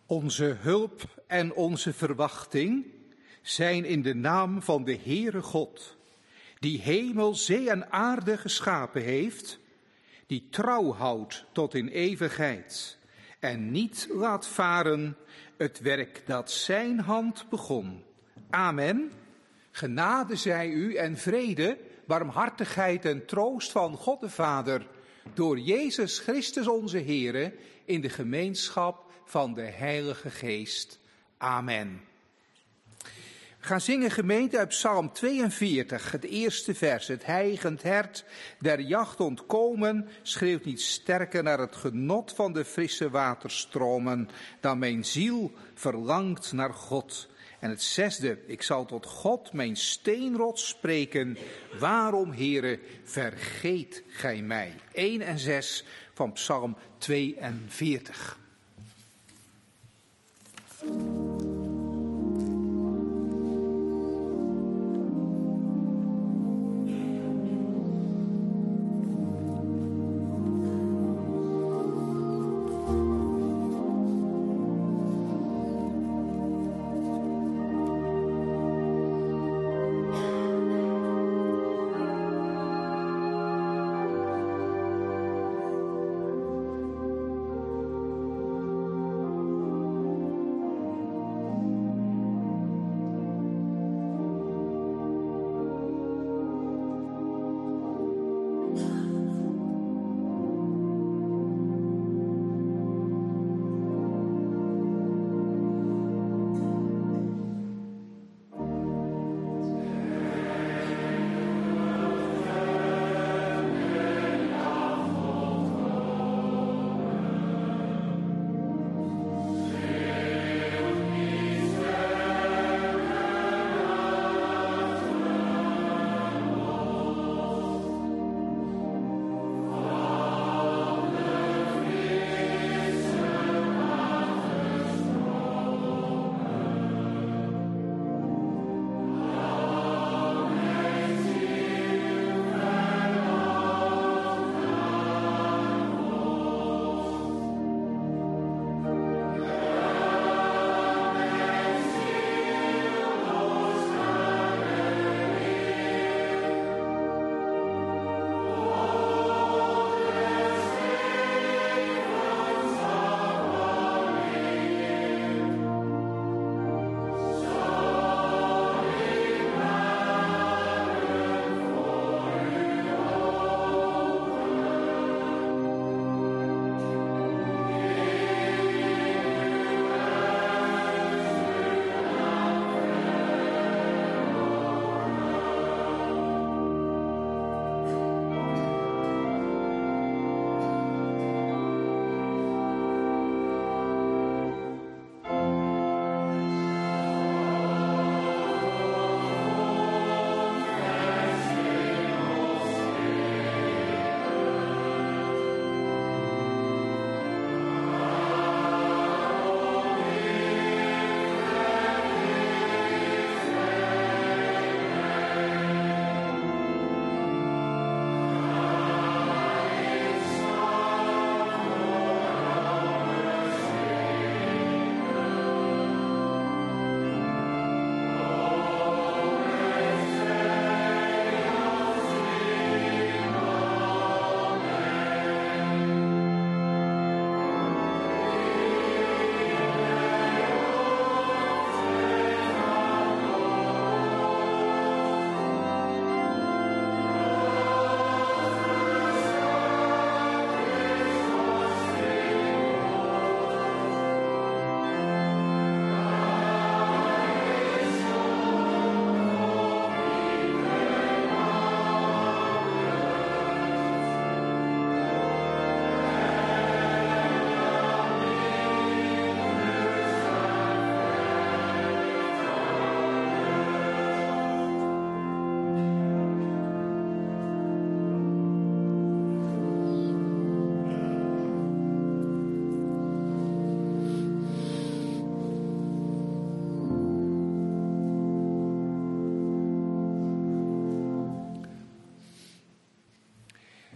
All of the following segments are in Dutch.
Onze hulp en onze verwachting zijn in de naam van de Heere God, die hemel, zee en aarde geschapen heeft, die trouw houdt tot in eeuwigheid en niet laat varen het werk dat zijn hand begon. Amen. Genade zij u en vrede, barmhartigheid en troost van God de Vader, door Jezus Christus onze Heere, in de gemeenschap van de Heilige Geest. Amen. We gaan zingen, gemeente, uit Psalm 42, het eerste vers. Het hijgend hert der jacht ontkomen, schreeuwt niet sterker naar het genot van de frisse waterstromen, dan mijn ziel verlangt naar God. En het zesde, ik zal tot God mijn steenrots spreken. Waarom, Heere, vergeet gij mij? 1 en 6 van Psalm 42.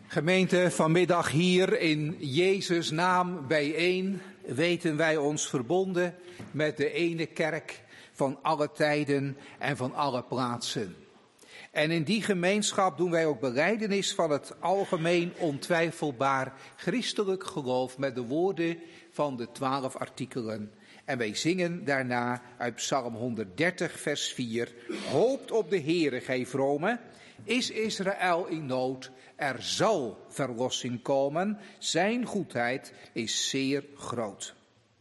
Gemeente, vanmiddag hier in Jezus' naam bijeen weten wij ons verbonden met de ene kerk van alle tijden en van alle plaatsen. En in die gemeenschap doen wij ook belijdenis van het algemeen ontwijfelbaar christelijk geloof met de woorden van de 12 artikelen. En wij zingen daarna uit Psalm 130 vers 4. Hoopt op de Heere, gij vromen, is Israël in nood, er zal verlossing komen, zijn goedheid is zeer groot.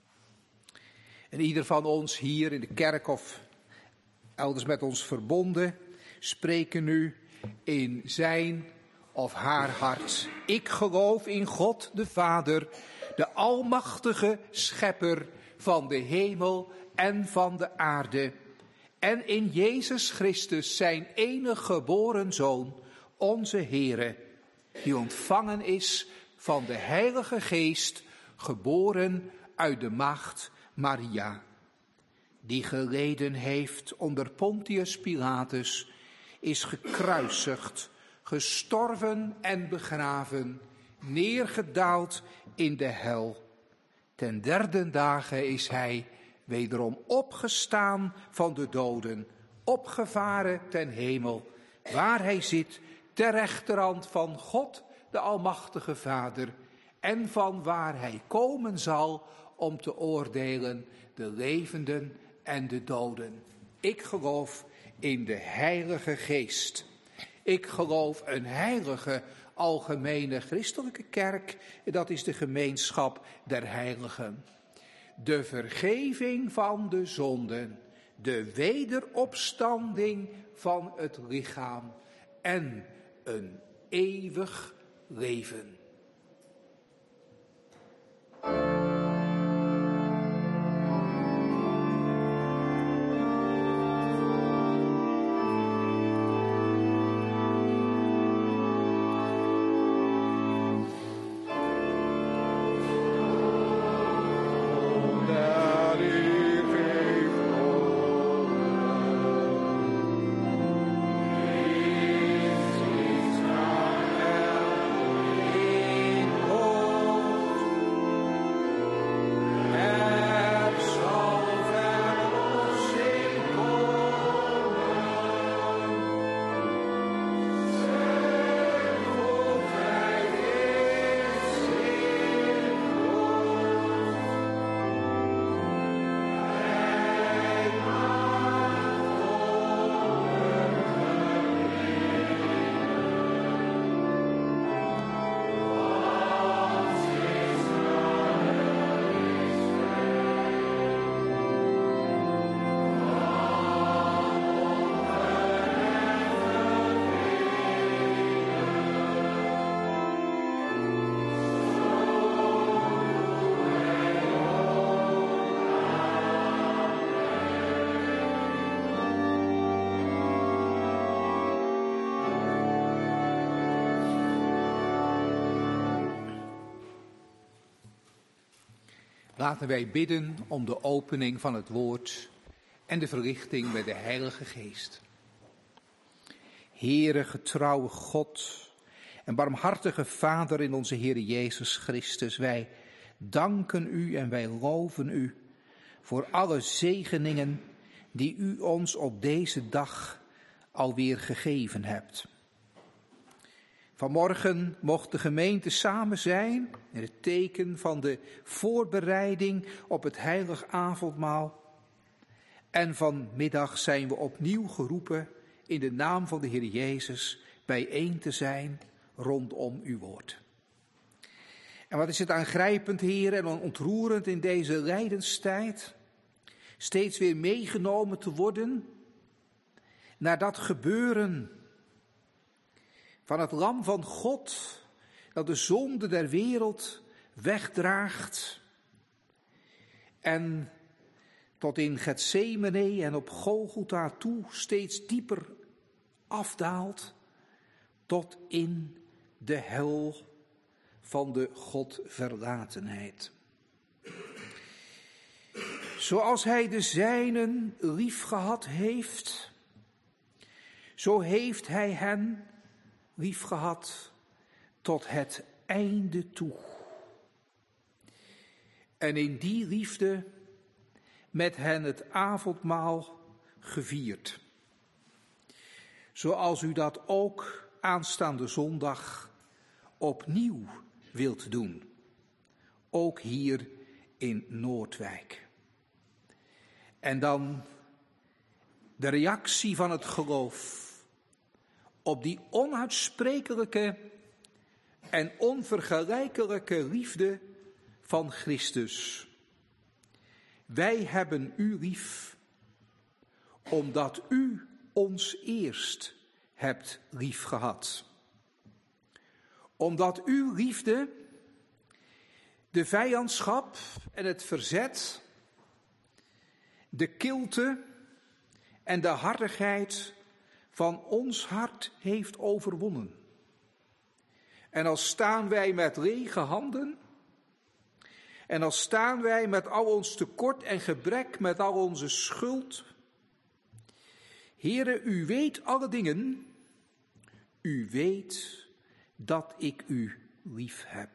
En ieder van ons hier in de kerk of elders met ons verbonden, spreken nu in zijn of haar hart. Ik geloof in God de Vader, de almachtige schepper van de hemel en van de aarde. En in Jezus Christus, zijn enige geboren Zoon, onze Heere, die ontvangen is van de Heilige Geest, geboren uit de maagd Maria, die geleden heeft onder Pontius Pilatus, is gekruisigd, gestorven en begraven, neergedaald in de hel. Ten derde dagen is hij wederom opgestaan van de doden, opgevaren ten hemel, waar hij zit ter rechterhand van God, de Almachtige Vader, en van waar hij komen zal om te oordelen de levenden en de doden. Ik geloof in de Heilige Geest. Ik geloof een heilige algemene christelijke kerk, dat is de gemeenschap der heiligen. De vergeving van de zonden, de wederopstanding van het lichaam en een eeuwig leven. Laten wij bidden om de opening van het woord en de verlichting met de Heilige Geest. Heere, getrouwe God en barmhartige Vader in onze Heer Jezus Christus, wij danken u en wij loven u voor alle zegeningen die u ons op deze dag alweer gegeven hebt. Vanmorgen mocht de gemeente samen zijn in het teken van de voorbereiding op het heilig avondmaal. En vanmiddag zijn we opnieuw geroepen in de naam van de Heer Jezus bijeen te zijn rondom uw woord. En wat is het aangrijpend, Heer, en ontroerend in deze lijdenstijd, steeds weer meegenomen te worden naar dat gebeuren van het lam van God, dat de zonde der wereld wegdraagt en tot in Getsemane en op Golgotha toe steeds dieper afdaalt tot in de hel van de Godverlatenheid. Zoals hij de zijnen liefgehad heeft, zo heeft hij hen liefgehad tot het einde toe. En in die liefde met hen het avondmaal gevierd. Zoals u dat ook aanstaande zondag opnieuw wilt doen. Ook hier in Noordwijk. En dan de reactie van het geloof op die onuitsprekelijke en onvergelijkelijke liefde van Christus. Wij hebben u lief, omdat u ons eerst hebt lief gehad. Omdat uw liefde de vijandschap en het verzet, de kilte en de hardigheid van ons hart heeft overwonnen. En als staan wij met lege handen, en als staan wij met al ons tekort en gebrek, met al onze schuld. Heere, u weet alle dingen, u weet dat ik u lief heb.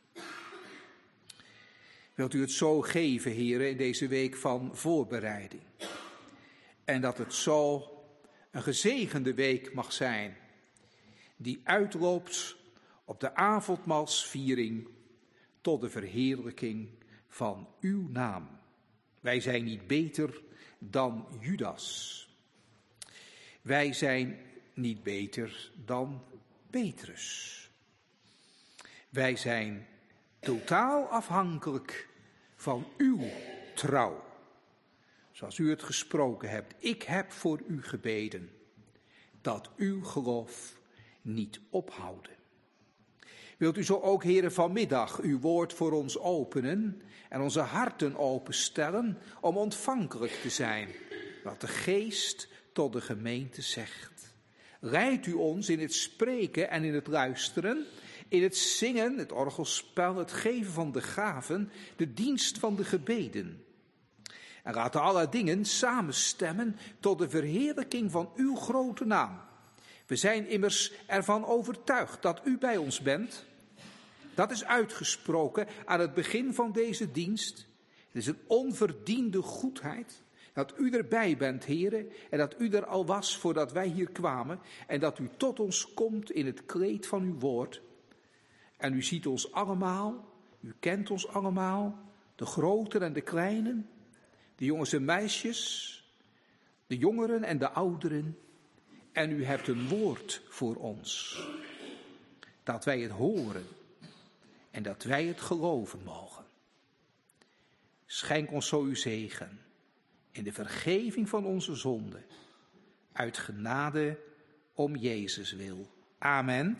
Wilt u het zo geven, Heere, in deze week van voorbereiding? En dat het zo een gezegende week mag zijn, die uitloopt op de avondmaalsviering tot de verheerlijking van uw naam. Wij zijn niet beter dan Judas. Wij zijn niet beter dan Petrus. Wij zijn totaal afhankelijk van uw trouw. Zoals u het gesproken hebt, ik heb voor u gebeden, dat uw geloof niet ophouden. Wilt u zo ook, Heere, vanmiddag uw woord voor ons openen en onze harten openstellen om ontvankelijk te zijn, wat de Geest tot de gemeente zegt. Leidt u ons in het spreken en in het luisteren, in het zingen, het orgelspel, het geven van de gaven, de dienst van de gebeden. En laten alle dingen samenstemmen tot de verheerlijking van uw grote naam. We zijn immers ervan overtuigd dat u bij ons bent. Dat is uitgesproken aan het begin van deze dienst. Het is een onverdiende goedheid dat u erbij bent, Heere, en dat u er al was voordat wij hier kwamen, en dat u tot ons komt in het kleed van uw woord. En u ziet ons allemaal, u kent ons allemaal, de groten en de kleinen, de jongens en meisjes, de jongeren en de ouderen. En u hebt een woord voor ons, dat wij het horen en dat wij het geloven mogen. Schenk ons zo uw zegen in de vergeving van onze zonden, uit genade om Jezus wil. Amen.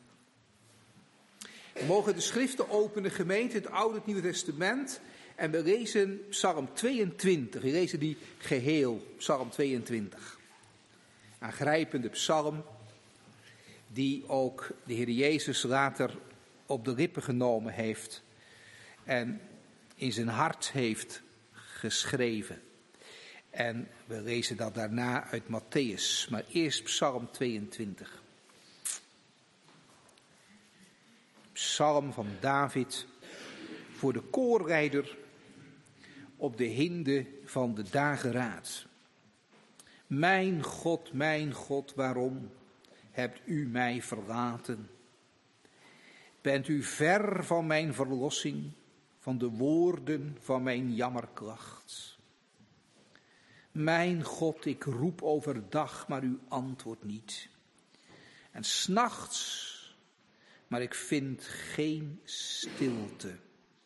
We mogen de schriften openen, gemeente, het Oude en het Nieuwe Testament. En we lezen Psalm 22. We lezen die geheel, Psalm 22. Aangrijpende psalm, die ook de Heer Jezus later op de lippen genomen heeft en in zijn hart heeft geschreven. En we lezen dat daarna uit Mattheüs, maar eerst Psalm 22. Psalm van David voor de koorleider op de hinde van de dageraad. Mijn God, waarom hebt u mij verlaten? Bent u ver van mijn verlossing, van de woorden van mijn jammerklacht? Mijn God, ik roep overdag, maar u antwoordt niet. En 's nachts, maar ik vind geen stilte.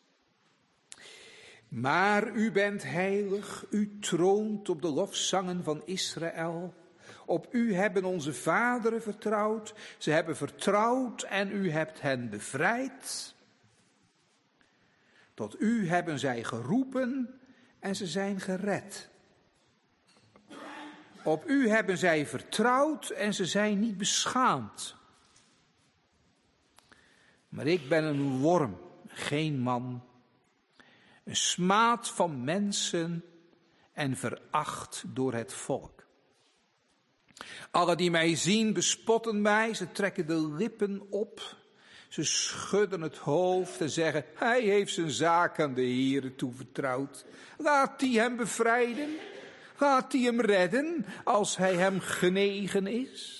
Maar u bent heilig, u troont op de lofzangen van Israël. Op u hebben onze vaderen vertrouwd, ze hebben vertrouwd en u hebt hen bevrijd. Tot u hebben zij geroepen en ze zijn gered. Op u hebben zij vertrouwd en ze zijn niet beschaamd. Maar ik ben een worm, geen man, een smaad van mensen en veracht door het volk. Alle die mij zien bespotten mij, ze trekken de lippen op. Ze schudden het hoofd en zeggen, hij heeft zijn zaak aan de Heere toevertrouwd. Laat die hem bevrijden, laat die hem redden als hij hem genegen is.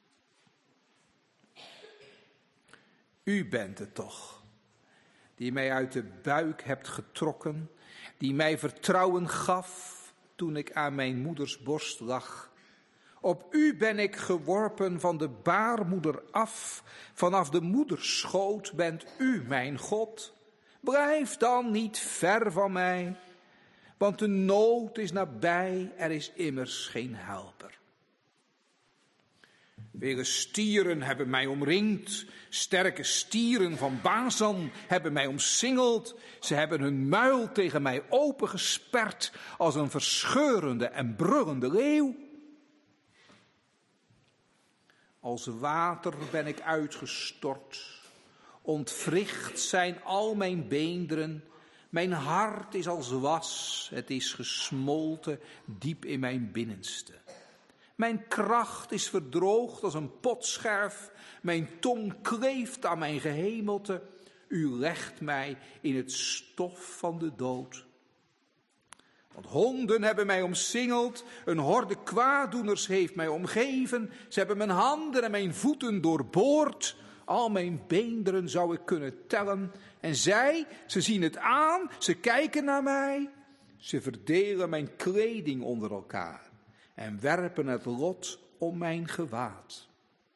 U bent het toch, die mij uit de buik hebt getrokken, die mij vertrouwen gaf toen ik aan mijn moeders borst lag. Op u ben ik geworpen van de baarmoeder af, vanaf de moederschoot bent u mijn God. Blijf dan niet ver van mij, want de nood is nabij, er is immers geen helper. Vele stieren hebben mij omringd, sterke stieren van Bazan hebben mij omsingeld. Ze hebben hun muil tegen mij opengesperd als een verscheurende en brullende leeuw. Als water ben ik uitgestort, ontwricht zijn al mijn beenderen. Mijn hart is als was, het is gesmolten diep in mijn binnenste. Mijn kracht is verdroogd als een potscherf, mijn tong kleeft aan mijn gehemelte. U legt mij in het stof van de dood. Want honden hebben mij omsingeld, een horde kwaaddoeners heeft mij omgeven. Ze hebben mijn handen en mijn voeten doorboord. Al mijn beenderen zou ik kunnen tellen. En zij, ze zien het aan, ze kijken naar mij. Ze verdelen mijn kleding onder elkaar en werpen het lot om mijn gewaad.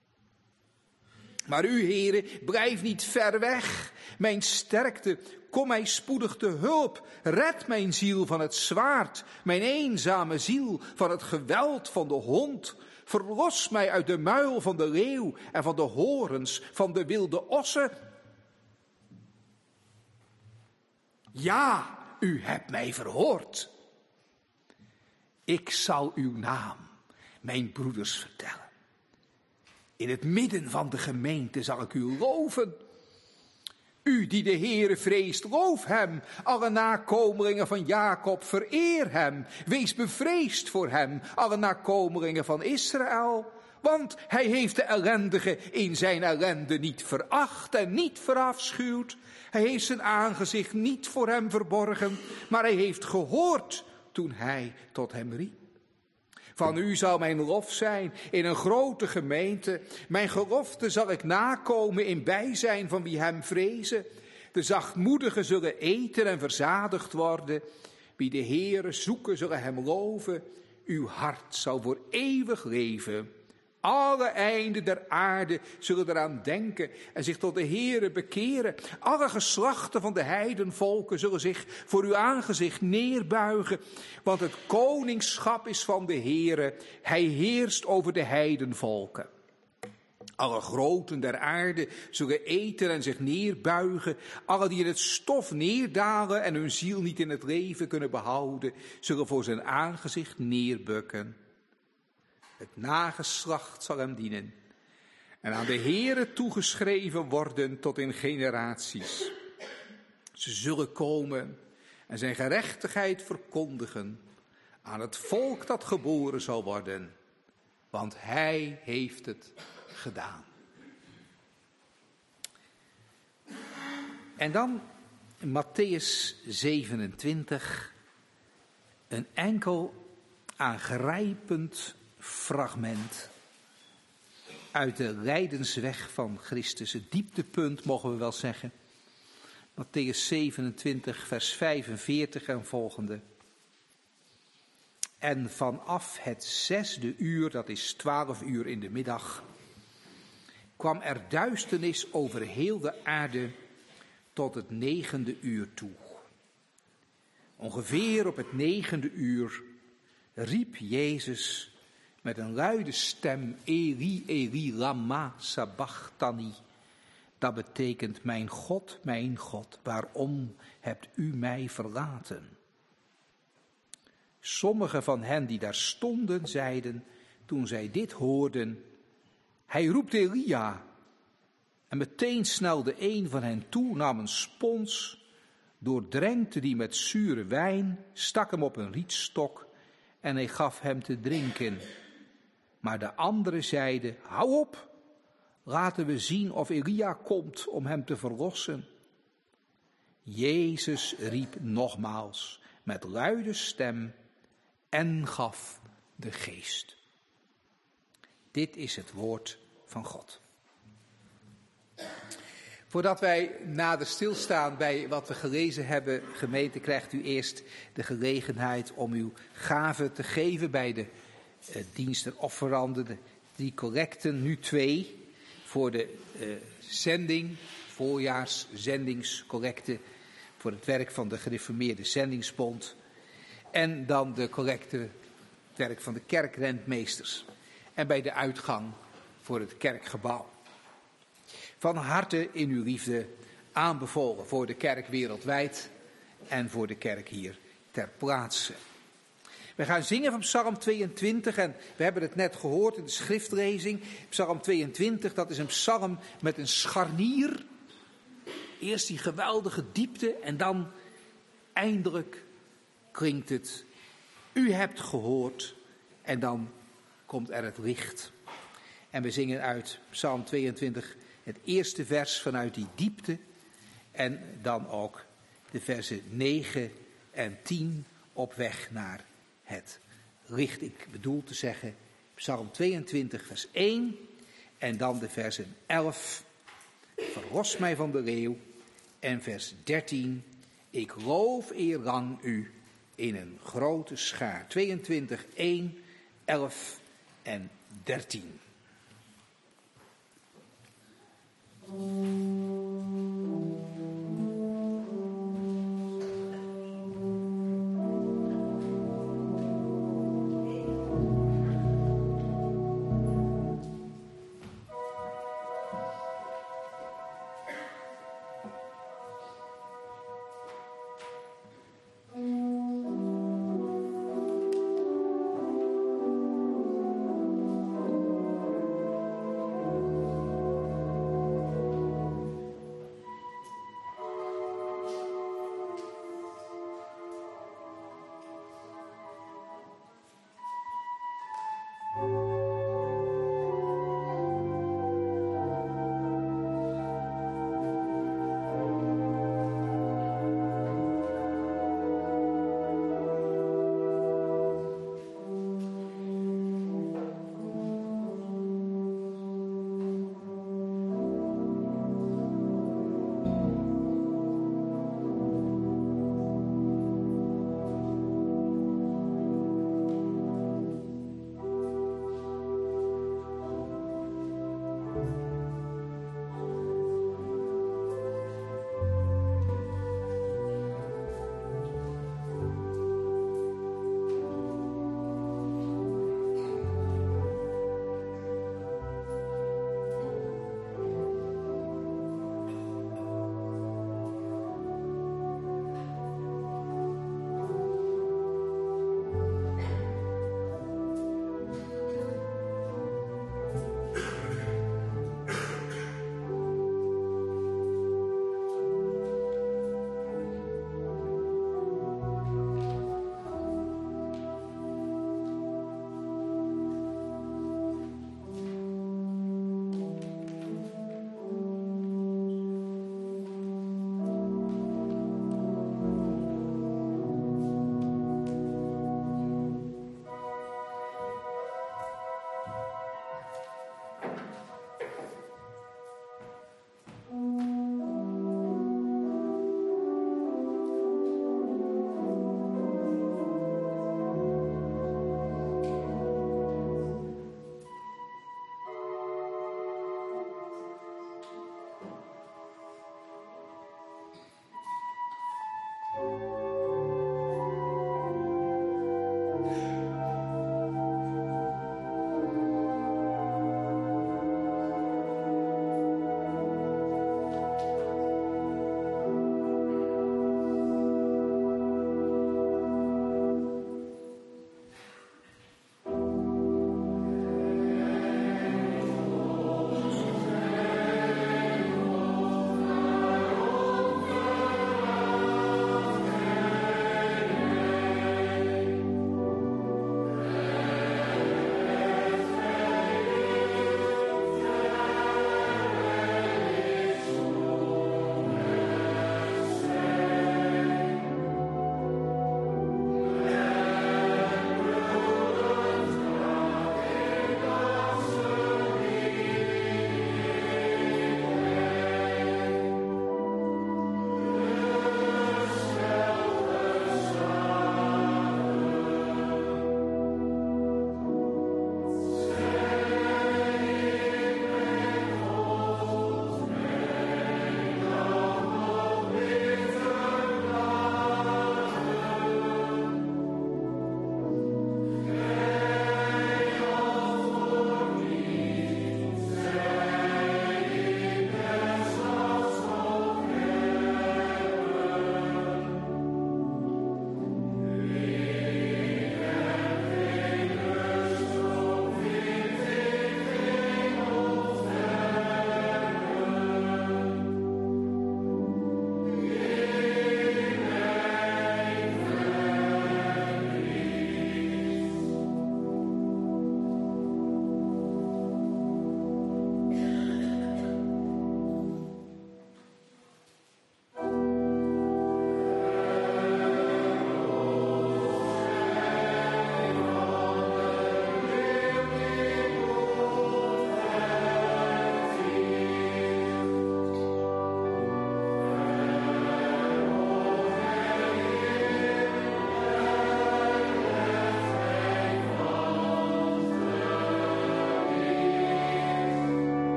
Maar u, Heere, blijf niet ver weg. Mijn sterkte, kom mij spoedig te hulp. Red mijn ziel van het zwaard, mijn eenzame ziel van het geweld van de hond. Verlos mij uit de muil van de leeuw en van de horens van de wilde ossen. Ja, u hebt mij verhoord. Ik zal uw naam, mijn broeders, vertellen. In het midden van de gemeente zal ik u loven. U die de Heere vreest, loof hem. Alle nakomelingen van Jacob, vereer hem. Wees bevreesd voor hem, alle nakomelingen van Israël. Want hij heeft de ellendige in zijn ellende niet veracht en niet verafschuwd. Hij heeft zijn aangezicht niet voor hem verborgen, maar hij heeft gehoord toen hij tot hem riep. Van u zal mijn lof zijn in een grote gemeente. Mijn gelofte zal ik nakomen in bijzijn van wie hem vrezen. De zachtmoedigen zullen eten en verzadigd worden. Wie de Heere zoeken zullen hem loven. Uw hart zal voor eeuwig leven. Alle einden der aarde zullen eraan denken en zich tot de Heere bekeren. Alle geslachten van de heidenvolken zullen zich voor uw aangezicht neerbuigen. Want het koningschap is van de Heere. Hij heerst over de heidenvolken. Alle groten der aarde zullen eten en zich neerbuigen. Alle die in het stof neerdalen en hun ziel niet in het leven kunnen behouden, zullen voor zijn aangezicht neerbukken. Het nageslacht zal hem dienen en aan de Heere toegeschreven worden tot in generaties. Ze zullen komen en zijn gerechtigheid verkondigen aan het volk dat geboren zal worden, want hij heeft het gedaan. En dan Mattheüs 27, een enkel aangrijpend fragment uit de lijdensweg van Christus. Het dieptepunt, mogen we wel zeggen. Mattheüs 27, vers 45 en volgende. En vanaf het 6e uur, dat is 12 uur in de middag, kwam er duisternis over heel de aarde tot het 9e uur toe. Ongeveer op het 9e uur riep Jezus met een luide stem, Eli, Eli, lama sabachthani. Dat betekent, mijn God, waarom hebt u mij verlaten? Sommigen van hen die daar stonden, zeiden, toen zij dit hoorden, hij roept Elia. En meteen snelde een van hen toe, nam een spons, doordrenkte die met zure wijn, stak hem op een rietstok en hij gaf hem te drinken. Maar de anderen zeiden, hou op, Laten we zien of Elia komt om hem te verlossen. Jezus riep nogmaals met luide stem en gaf de geest. Dit is het woord van God. Voordat wij nader stilstaan bij wat we gelezen hebben, gemeente, krijgt u eerst de gelegenheid om uw gave te geven bij de diensten offeranden, die collecten, nu 2, voor de zending, voorjaarszendingscollecte, voor het werk van de gereformeerde zendingsbond. En dan de collecte, het werk van de kerkrentmeesters. En bij de uitgang voor het kerkgebouw. Van harte in uw liefde aanbevolen voor de kerk wereldwijd en voor de kerk hier ter plaatse. We gaan zingen van Psalm 22 en we hebben het net gehoord in de schriftlezing. Psalm 22, dat is een psalm met een scharnier. Eerst die geweldige diepte en dan eindelijk klinkt het. U hebt gehoord en dan komt er het licht. En we zingen uit Psalm 22 het eerste vers vanuit die diepte. En dan ook de versen 9 en 10 op weg naar het licht. Ik bedoel te zeggen Psalm 22 vers 1 en dan de versen 11. Verlos mij van de leeuw. En vers 13. Ik loof eerlang u in een grote schaar. 22, 1, 11 en 13.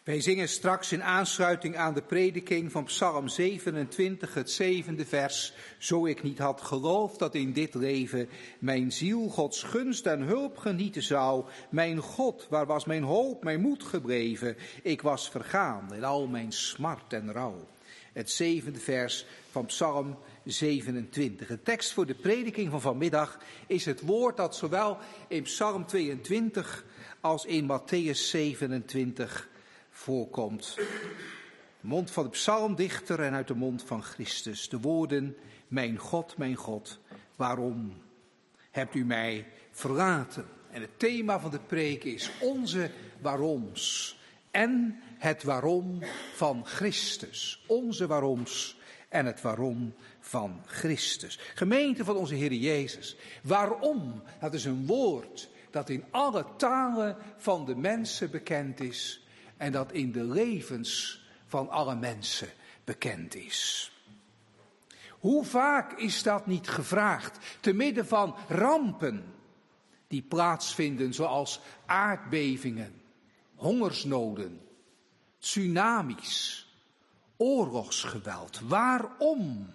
Wij zingen straks in aansluiting aan de prediking van Psalm 27, het 7e vers. Zo ik niet had geloofd dat in dit leven mijn ziel Gods gunst en hulp genieten zou. Mijn God, waar was mijn hoop, mijn moed gebleven? Ik was vergaan in al mijn smart en rouw. Het 7e vers van Psalm 27. De tekst voor de prediking van vanmiddag is het woord dat zowel in Psalm 22 als in Mattheüs 27 voorkomt. De mond van de psalmdichter en uit de mond van Christus. De woorden, mijn God, waarom hebt u mij verlaten? En het thema van de preek is onze waaroms en het waarom van Christus. Onze waaroms en het waarom van Christus. Gemeente van onze Heer Jezus. Waarom? Dat is een woord dat in alle talen van de mensen bekend is. En dat in de levens van alle mensen bekend is. Hoe vaak is dat niet gevraagd? Te midden van rampen die plaatsvinden, zoals aardbevingen, hongersnoden, tsunamis, oorlogsgeweld. Waarom?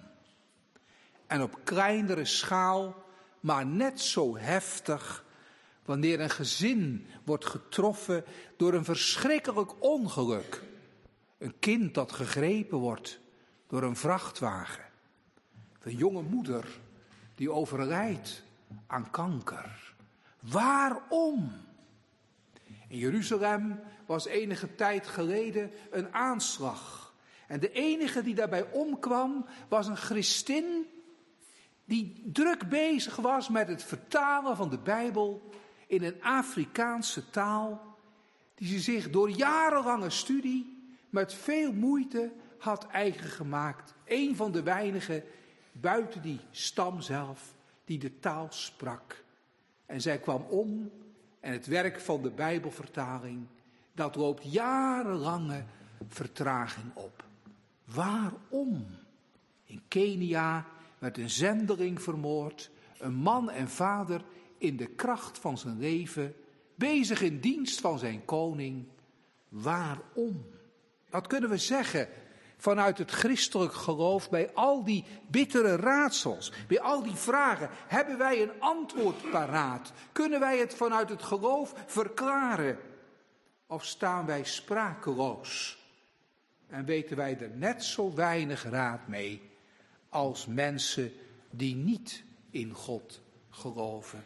En op kleinere schaal, maar net zo heftig, wanneer een gezin wordt getroffen door een verschrikkelijk ongeluk. Een kind dat gegrepen wordt door een vrachtwagen. Een jonge moeder die overlijdt aan kanker. Waarom? In Jeruzalem was enige tijd geleden een aanslag. En de enige die daarbij omkwam was een christin die druk bezig was met het vertalen van de Bijbel in een Afrikaanse taal, die ze zich door jarenlange studie met veel moeite had eigen gemaakt. Een van de weinigen buiten die stam zelf die de taal sprak. En zij kwam om en het werk van de Bijbelvertaling, dat loopt jarenlange vertraging op. Waarom? In Kenia werd een zendeling vermoord, een man en vader in de kracht van zijn leven, bezig in dienst van zijn koning. Waarom? Wat kunnen we zeggen vanuit het christelijk geloof bij al die bittere raadsels, bij al die vragen? Hebben wij een antwoord paraat? Kunnen wij het vanuit het geloof verklaren? Of staan wij sprakeloos en weten wij er net zo weinig raad mee als mensen die niet in God geloven?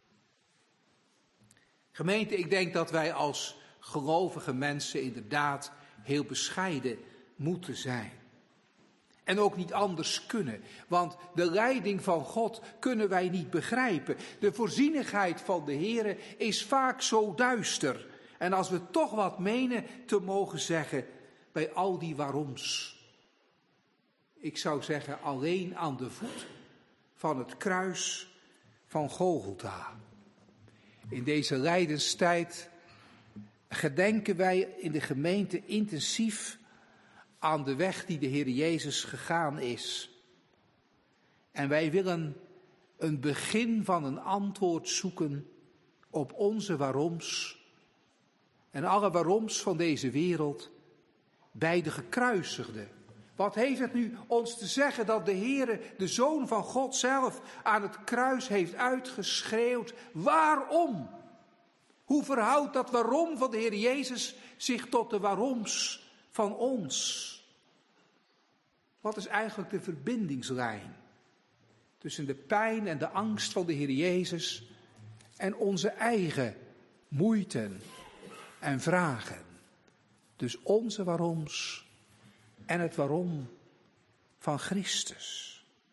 Gemeente, ik denk dat wij als gelovige mensen inderdaad heel bescheiden moeten zijn. En ook niet anders kunnen, want de leiding van God kunnen wij niet begrijpen. De voorzienigheid van de Heere is vaak zo duister. En als we toch wat menen te mogen zeggen bij al die waaroms. Ik zou zeggen alleen aan de voet van het kruis van Golgotha. In deze lijdenstijd gedenken wij in de gemeente intensief aan de weg die de Heer Jezus gegaan is. En wij willen een begin van een antwoord zoeken op onze waaroms en alle waaroms van deze wereld bij de gekruisigde. Wat heeft het nu ons te zeggen dat de Heere, de Zoon van God zelf, aan het kruis heeft uitgeschreeuwd? Waarom? Hoe verhoudt dat waarom van de Heer Jezus zich tot de waaroms van ons? Wat is eigenlijk de verbindingslijn tussen de pijn en de angst van de Heer Jezus en onze eigen moeiten en vragen? Dus onze waaroms en het waarom van Christus.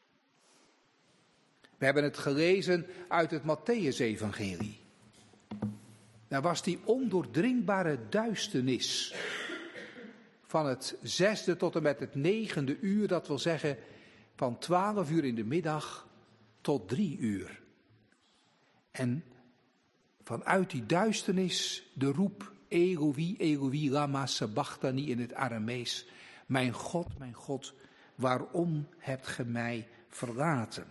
We hebben het gelezen uit het Mattheüs-evangelie. Daar was die ondoordringbare duisternis van het 6e tot en met het 9e uur, dat wil zeggen van 12 uur in de middag tot 3 uur. En vanuit die duisternis de roep Eloi, Eloi, lama sabachthani in het Aramees. Mijn God, waarom hebt ge mij verlaten?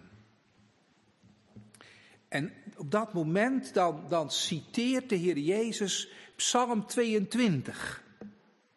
En op dat moment dan citeert de Heer Jezus Psalm 22.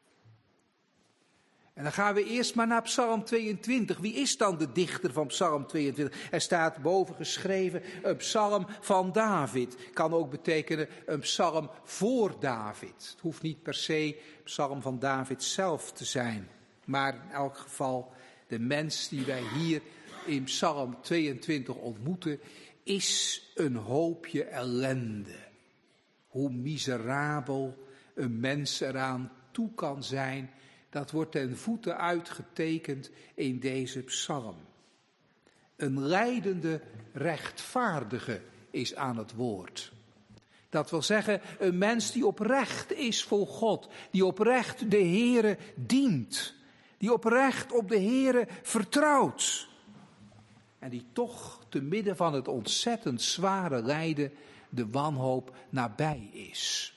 En dan gaan we eerst maar naar Psalm 22. Wie is dan de dichter van Psalm 22? Er staat boven geschreven een psalm van David. Kan ook betekenen een psalm voor David. Het hoeft niet per se psalm van David zelf te zijn. Maar in elk geval, de mens die wij hier in Psalm 22 ontmoeten, is een hoopje ellende. Hoe miserabel een mens eraan toe kan zijn, dat wordt ten voeten uitgetekend in deze psalm. Een lijdende rechtvaardige is aan het woord. Dat wil zeggen, een mens die oprecht is voor God, die oprecht de Heere dient, die oprecht op de Heere vertrouwt. En die toch te midden van het ontzettend zware lijden de wanhoop nabij is.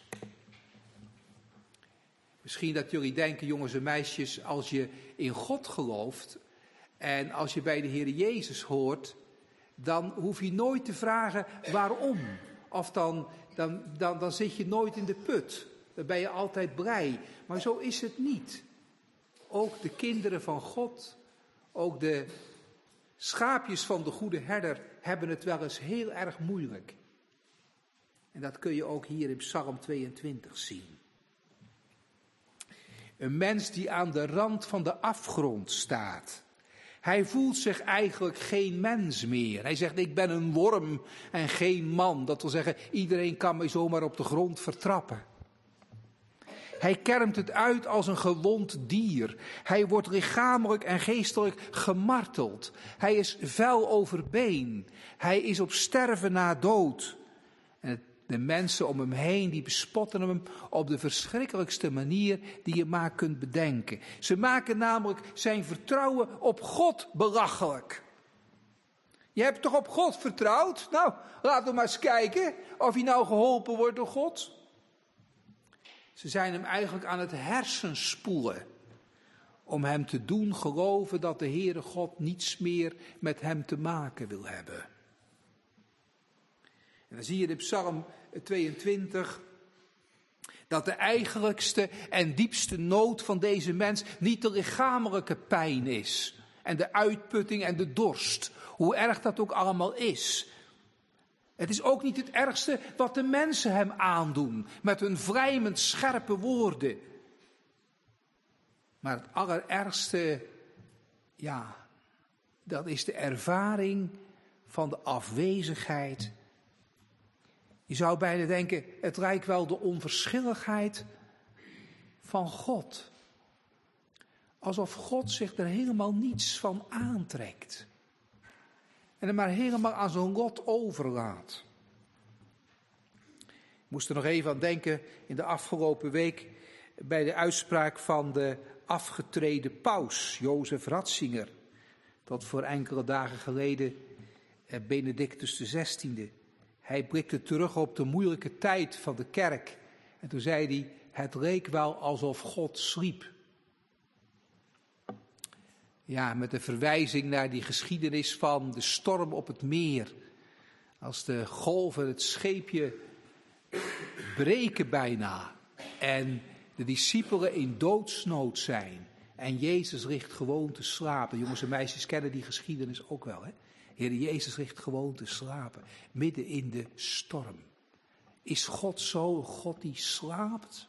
Misschien dat jullie denken, jongens en meisjes, als je in God gelooft en als je bij de Heer Jezus hoort, dan hoef je nooit te vragen waarom. Of dan zit je nooit in de put. Dan ben je altijd blij. Maar zo is het niet. Ook de kinderen van God, ook de schaapjes van de goede herder hebben het wel eens heel erg moeilijk. En dat kun je ook hier in Psalm 22 zien. Een mens die aan de rand van de afgrond staat. Hij voelt zich eigenlijk geen mens meer. Hij zegt, ik ben een worm en geen man. Dat wil zeggen, iedereen kan mij zomaar op de grond vertrappen. Hij kermt het uit als een gewond dier. Hij wordt lichamelijk en geestelijk gemarteld. Hij is vel over been. Hij is op sterven na dood. En de mensen om hem heen, die bespotten hem op de verschrikkelijkste manier die je maar kunt bedenken. Ze maken namelijk zijn vertrouwen op God belachelijk. Je hebt toch op God vertrouwd? Nou, laten we maar eens kijken of hij nou geholpen wordt door God. Ze zijn hem eigenlijk aan het hersenspoelen om hem te doen geloven dat de Heere God niets meer met hem te maken wil hebben. En dan zie je in Psalm 22 dat de eigenlijkste en diepste nood van deze mens niet de lichamelijke pijn is. En de uitputting en de dorst. Hoe erg dat ook allemaal is. Het is ook niet het ergste wat de mensen hem aandoen. Met hun vlijmend scherpe woorden. Maar het allerergste, dat is de ervaring van de afwezigheid. Je zou bijna denken, het lijkt wel de onverschilligheid van God. Alsof God zich er helemaal niets van aantrekt. En hem maar helemaal aan zijn lot overlaat. Ik moest er nog even aan denken in de afgelopen week bij de uitspraak van de afgetreden paus, Jozef Ratzinger. Tot voor enkele dagen geleden Benedictus XVI. Hij blikte terug op de moeilijke tijd van de kerk. En toen zei hij, het leek wel alsof God sliep. Ja, met een verwijzing naar die geschiedenis van de storm op het meer. Als de golven het scheepje breken bijna. En de discipelen in doodsnood zijn. En Jezus ligt gewoon te slapen. Jongens en meisjes kennen die geschiedenis ook wel, hè? Heer Jezus ligt gewoon te slapen, midden in de storm. Is God zo een God die slaapt?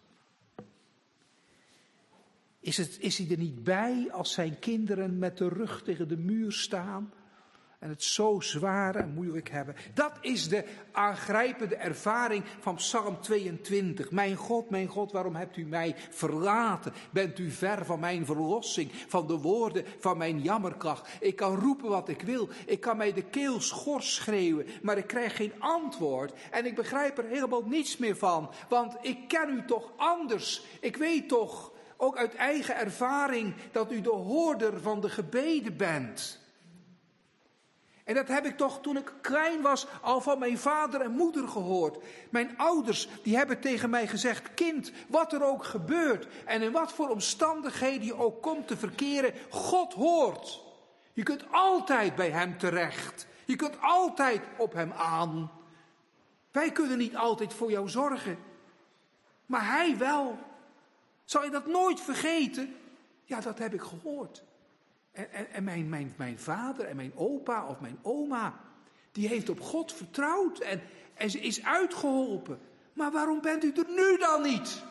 Is hij er niet bij als zijn kinderen met de rug tegen de muur staan en het zo zwaar en moeilijk hebben? Dat is de aangrijpende ervaring van Psalm 22. Mijn God, waarom hebt u mij verlaten? Bent u ver van mijn verlossing, van de woorden van mijn jammerklacht? Ik kan roepen wat ik wil, ik kan mij de keel schors schreeuwen, maar ik krijg geen antwoord. En ik begrijp er helemaal niets meer van, want ik ken u toch anders. Ik weet toch, ook uit eigen ervaring, dat u de hoorder van de gebeden bent. En dat heb ik toch toen ik klein was al van mijn vader en moeder gehoord. Mijn ouders die hebben tegen mij gezegd, kind, wat er ook gebeurt en in wat voor omstandigheden je ook komt te verkeren, God hoort. Je kunt altijd bij hem terecht. Je kunt altijd op hem aan. Wij kunnen niet altijd voor jou zorgen, maar hij wel. Zal je dat nooit vergeten? Ja, dat heb ik gehoord. En mijn vader en mijn opa of mijn oma, die heeft op God vertrouwd en ze is uitgeholpen. Maar waarom bent u er nu dan niet?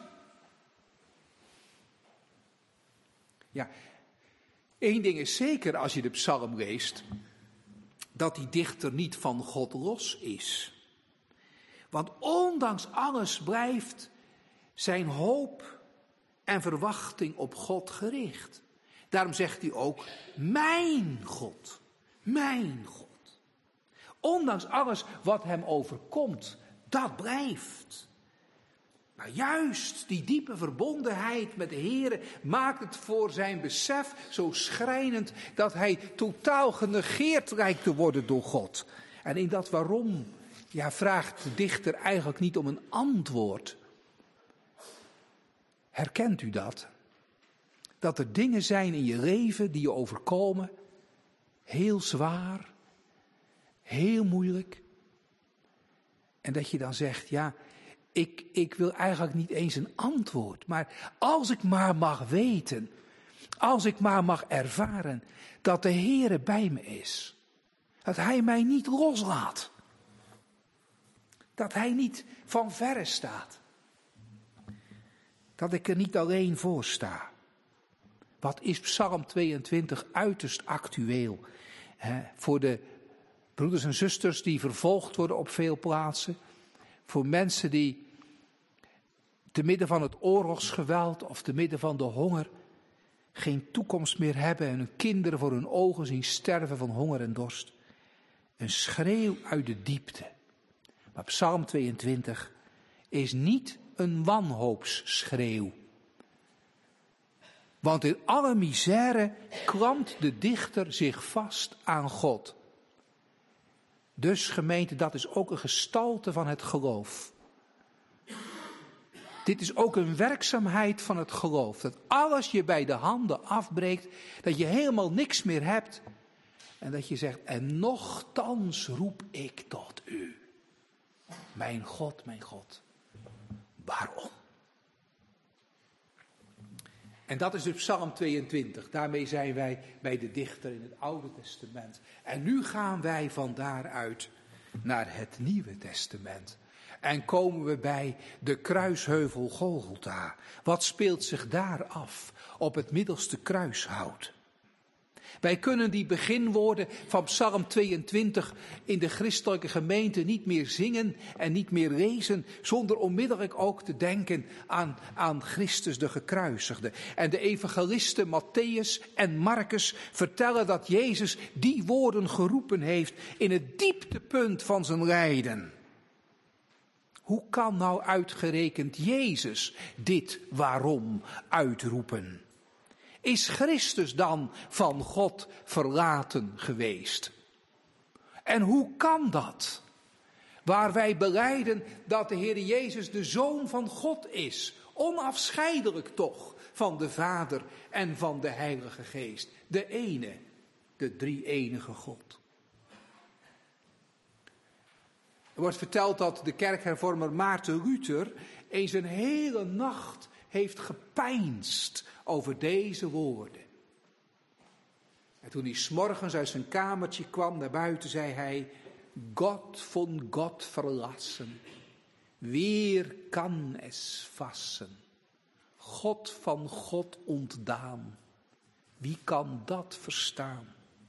Ja, één ding is zeker als je de psalm leest, dat die dichter niet van God los is. Want ondanks alles blijft zijn hoop en verwachting op God gericht. Daarom zegt hij ook, mijn God, mijn God. Ondanks alles wat hem overkomt, dat blijft. Maar juist die diepe verbondenheid met de Heere maakt het voor zijn besef zo schrijnend dat hij totaal genegeerd lijkt te worden door God. En in dat waarom, ja, vraagt de dichter eigenlijk niet om een antwoord. Herkent u dat? Dat er dingen zijn in je leven die je overkomen, heel zwaar, heel moeilijk. En dat je dan zegt, ja, ik wil eigenlijk niet eens een antwoord. Maar als ik maar mag weten, als ik maar mag ervaren dat de Heere bij me is. Dat Hij mij niet loslaat. Dat Hij niet van verre staat. Dat ik er niet alleen voor sta. Wat is Psalm 22 uiterst actueel. Voor de broeders en zusters die vervolgd worden op veel plaatsen. Voor mensen die te midden van het oorlogsgeweld of te midden van de honger geen toekomst meer hebben en hun kinderen voor hun ogen zien sterven van honger en dorst. Een schreeuw uit de diepte. Maar Psalm 22 is niet een wanhoopsschreeuw. Want in alle misère klampt de dichter zich vast aan God. Dus gemeente, dat is ook een gestalte van het geloof. Dit is ook een werkzaamheid van het geloof. Dat alles je bij de handen afbreekt, dat je helemaal niks meer hebt. En dat je zegt, en nochtans roep ik tot u. Mijn God, waarom? En dat is dus Psalm 22. Daarmee zijn wij bij de dichter in het Oude Testament. En nu gaan wij van daaruit naar het Nieuwe Testament. En komen we bij de kruisheuvel Golgotha. Wat speelt zich daar af op het middelste kruishout? Wij kunnen die beginwoorden van Psalm 22 in de christelijke gemeente niet meer zingen en niet meer lezen, zonder onmiddellijk ook te denken aan Christus de gekruisigde. En de evangelisten Mattheüs en Marcus vertellen dat Jezus die woorden geroepen heeft in het dieptepunt van zijn lijden. Hoe kan nou uitgerekend Jezus dit waarom uitroepen? Is Christus dan van God verlaten geweest? En hoe kan dat? Waar wij belijden dat de Heer Jezus de Zoon van God is. Onafscheidelijk toch van de Vader en van de Heilige Geest. De ene, de drie-enige God. Er wordt verteld dat de kerkhervormer Maarten Luther eens een hele nacht heeft gepeinsd over deze woorden. En toen hij 's morgens uit zijn kamertje kwam naar buiten, zei hij, God von God verlassen, wer kan es fassen? God van God ontdaan, wie kan dat verstaan?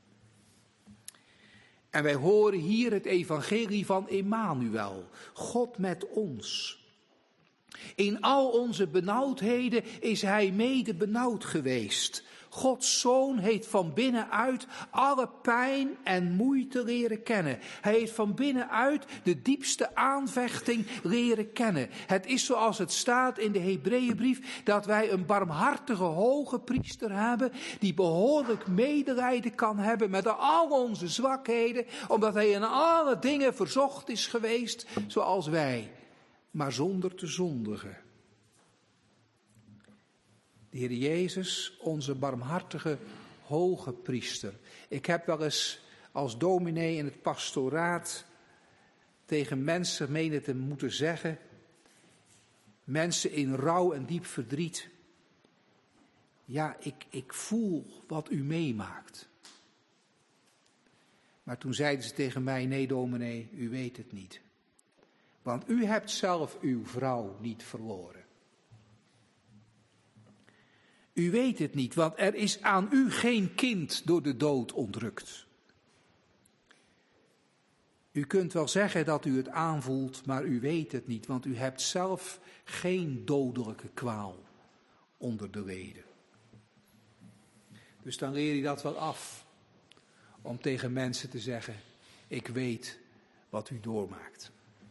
En wij horen hier het evangelie van Emmanuel, God met ons. In al onze benauwdheden is hij mede benauwd geweest. Gods Zoon heeft van binnenuit alle pijn en moeite leren kennen. Hij heeft van binnenuit de diepste aanvechting leren kennen. Het is zoals het staat in de Hebreeënbrief dat wij een barmhartige hoge priester hebben die behoorlijk medelijden kan hebben met al onze zwakheden, omdat hij in alle dingen verzocht is geweest zoals wij, maar zonder te zondigen. De Heer Jezus, onze barmhartige hoge priester. Ik heb wel eens als dominee in het pastoraat tegen mensen menen te moeten zeggen, mensen in rouw en diep verdriet, ja, ik voel wat u meemaakt. Maar toen zeiden ze tegen mij, nee dominee, u weet het niet. Want u hebt zelf uw vrouw niet verloren. U weet het niet, want er is aan u geen kind door de dood ontrukt. U kunt wel zeggen dat u het aanvoelt, maar u weet het niet, want u hebt zelf geen dodelijke kwaal onder de leden. Dus dan leer je dat wel af, om tegen mensen te zeggen, ik weet wat u doormaakt.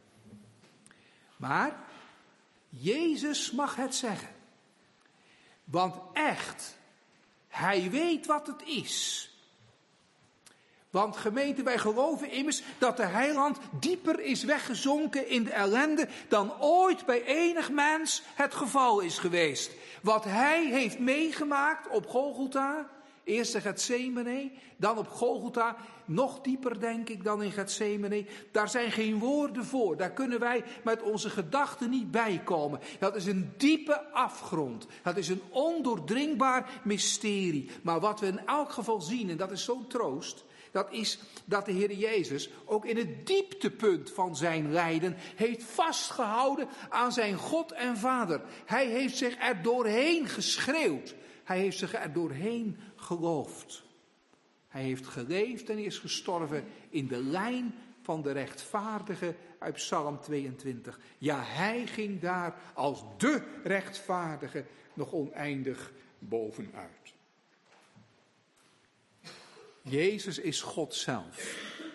Maar Jezus mag het zeggen. Want echt, hij weet wat het is. Want gemeente, wij geloven immers dat de heiland dieper is weggezonken in de ellende dan ooit bij enig mens het geval is geweest. Wat hij heeft meegemaakt op Golgotha, eerst in Getsemane, dan op Golgotha, nog dieper denk ik dan in Getsemane. Daar zijn geen woorden voor, daar kunnen wij met onze gedachten niet bij komen. Dat is een diepe afgrond, dat is een ondoordringbaar mysterie. Maar wat we in elk geval zien, en dat is zo'n troost, dat is dat de Heer Jezus ook in het dieptepunt van zijn lijden heeft vastgehouden aan zijn God en Vader. Hij heeft zich er doorheen geschreeuwd. Hij heeft zich er doorheen geloofd. Hij heeft geleefd en is gestorven in de lijn van de rechtvaardige uit Psalm 22. Ja, hij ging daar als de rechtvaardige nog oneindig bovenuit. Jezus is God zelf,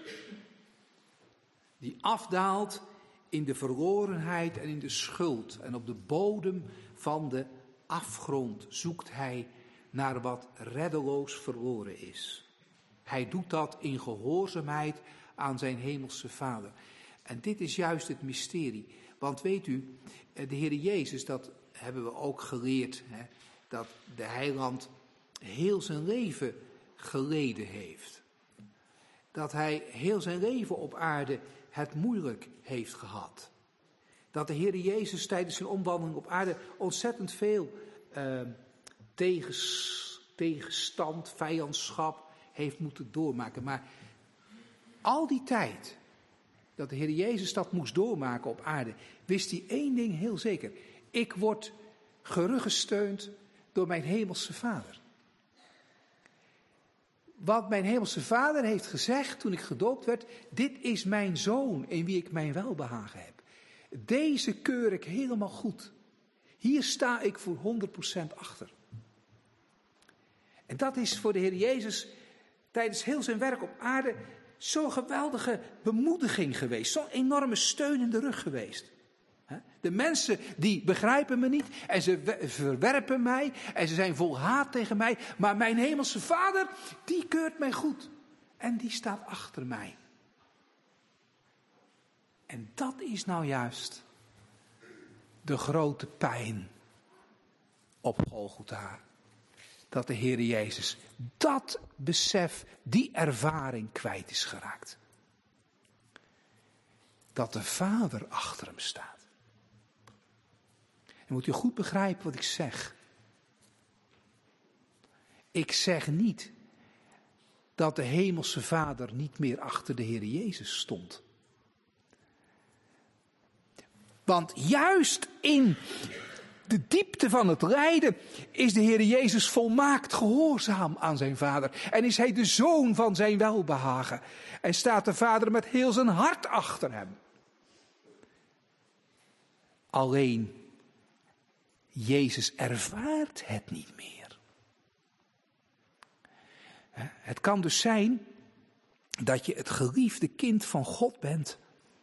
die afdaalt in de verlorenheid en in de schuld. En op de bodem van de afgrond zoekt hij naar wat reddeloos verloren is. Hij doet dat in gehoorzaamheid aan zijn hemelse Vader. En dit is juist het mysterie. Want weet u, de Heer Jezus, dat hebben we ook geleerd, dat de heiland heel zijn leven geleden heeft. Dat hij heel zijn leven op aarde het moeilijk heeft gehad. Dat de Heer Jezus tijdens zijn omwandeling op aarde ontzettend veel tegenstand, vijandschap heeft moeten doormaken. Maar al die tijd dat de Heer Jezus dat moest doormaken op aarde, wist hij één ding heel zeker. Ik word geruggesteund door mijn hemelse Vader. Want mijn hemelse Vader heeft gezegd toen ik gedoopt werd, dit is mijn zoon in wie ik mijn welbehagen heb. Deze keur ik helemaal goed. Hier sta ik voor 100% achter. En dat is voor de Heer Jezus tijdens heel zijn werk op aarde zo'n geweldige bemoediging geweest. Zo'n enorme steun in de rug geweest. De mensen die begrijpen me niet en ze verwerpen mij en ze zijn vol haat tegen mij. Maar mijn hemelse Vader, die keurt mij goed en die staat achter mij. En dat is nou juist de grote pijn op Golgotha. Dat de Heer Jezus dat besef, die ervaring kwijt is geraakt. Dat de Vader achter hem staat. En moet u goed begrijpen wat ik zeg. Ik zeg niet dat de hemelse Vader niet meer achter de Heer Jezus stond. Want juist in de diepte van het lijden is de Heer Jezus volmaakt gehoorzaam aan zijn Vader. En is hij de zoon van zijn welbehagen. En staat de Vader met heel zijn hart achter hem. Alleen Jezus ervaart het niet meer. Het kan dus zijn dat je het geliefde kind van God bent,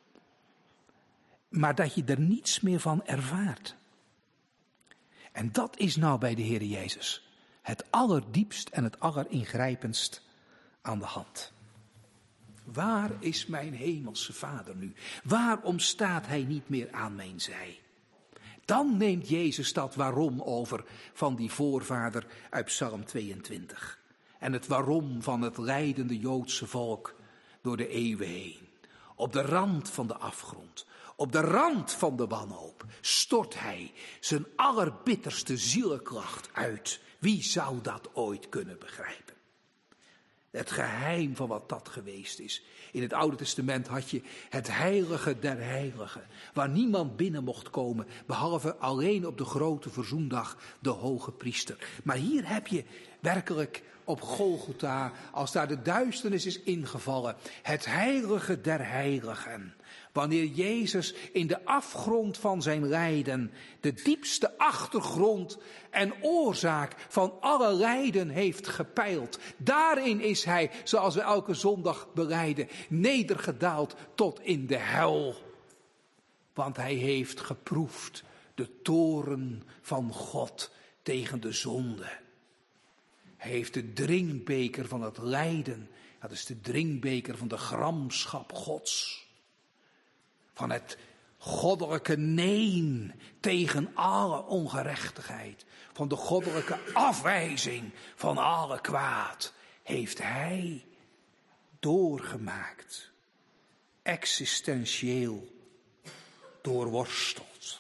maar dat je er niets meer van ervaart. En dat is nou bij de Heer Jezus het allerdiepst en het alleringrijpendst aan de hand. Waar is mijn hemelse Vader nu? Waarom staat hij niet meer aan mijn zij? Dan neemt Jezus dat waarom over van die voorvader uit Psalm 22. En het waarom van het lijdende Joodse volk door de eeuwen heen. Op de rand van de afgrond, op de rand van de wanhoop, stort hij zijn allerbitterste zieleklacht uit. Wie zou dat ooit kunnen begrijpen? Het geheim van wat dat geweest is. In het Oude Testament had je het heilige der heiligen, waar niemand binnen mocht komen, behalve alleen op de grote verzoendag de hoge priester. Maar hier heb je werkelijk op Golgotha, als daar de duisternis is ingevallen, het heilige der heiligen. Wanneer Jezus in de afgrond van zijn lijden, de diepste achtergrond en oorzaak van alle lijden heeft gepeild. Daarin is hij, zoals we elke zondag belijden, nedergedaald tot in de hel. Want hij heeft geproefd de toorn van God tegen de zonde. Hij heeft de drinkbeker van het lijden, dat is de drinkbeker van de gramschap Gods. Van het goddelijke neen tegen alle ongerechtigheid. Van de goddelijke afwijzing van alle kwaad. Heeft hij doorgemaakt. Existentieel doorworsteld.